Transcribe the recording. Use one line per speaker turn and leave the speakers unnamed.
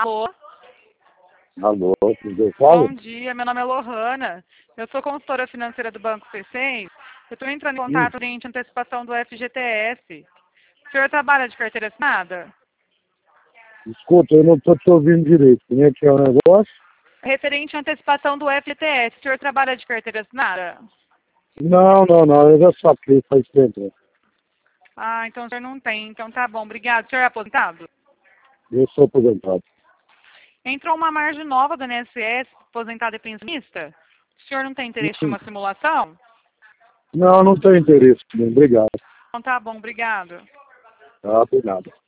Alô?
Alô, quem fala?
Bom dia, meu nome é Lohana. Eu sou consultora financeira do Banco C6. Eu estou entrando em contato com a antecipação do FGTS. O senhor trabalha de carteira assinada?
Escuta, eu não estou te ouvindo direito. Como é que é o negócio?
Referente à antecipação do FGTS, o senhor trabalha de carteira assinada?
Não, eu já saquei faz tempo.
Ah, então o senhor não tem. Então tá bom, obrigado. O senhor é aposentado?
Eu sou aposentado.
Entrou uma margem nova do INSS, aposentado e pensionista? O senhor não tem interesse em uma simulação?
Não tenho interesse. Obrigado.
Então tá bom, obrigado.
Tá, por nada.